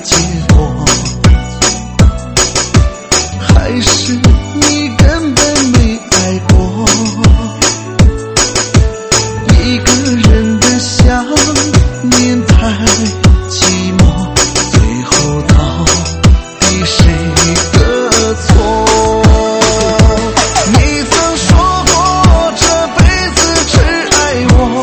结果，还是你根本没爱过？一个人的想念太寂寞，最后到底谁的错？你曾说过这辈子只爱我，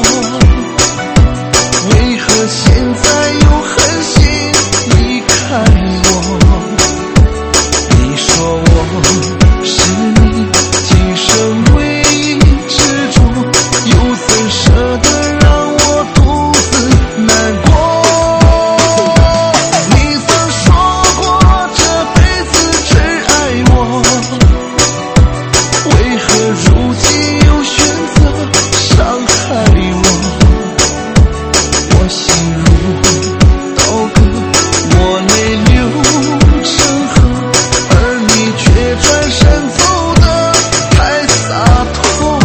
为何现在又狠心离开我？你说我是你今生唯一执着，又怎舍得让我独自难过？你曾说过这辈子只爱我，为何如今又选择伤害我？我心如刀割，我泪流成河，而你却转身走得太洒脱。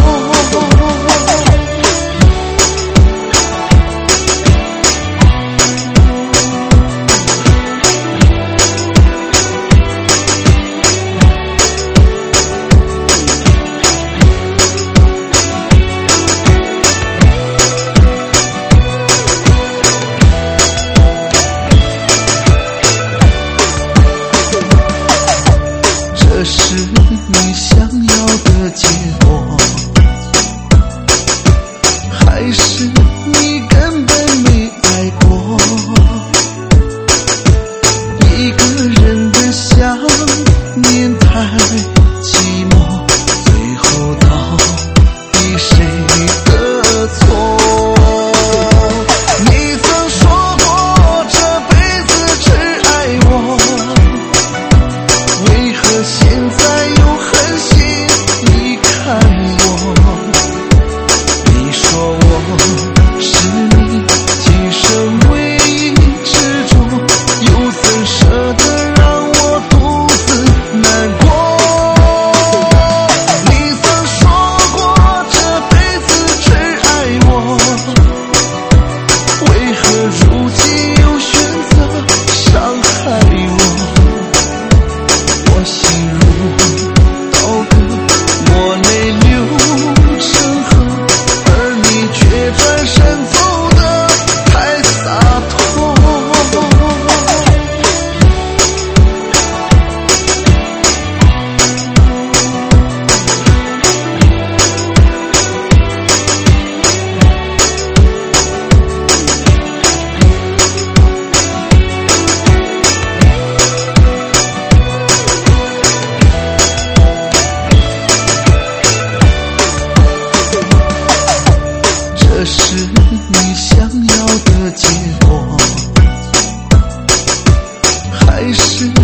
这是你想要的结果，还是你根本没爱过？一个人的想念太寂寞，最后到底谁的错？你曾说过这辈子只爱我，为何现在又狠心离开我？你说我是你今生唯一执着，又怎舍得让我独自难过？你曾说过这辈子只爱我，为何如今又选择伤害我？我心如刀割，我泪流成河，而你却转身走得太洒脱。这是你想要的结果，还是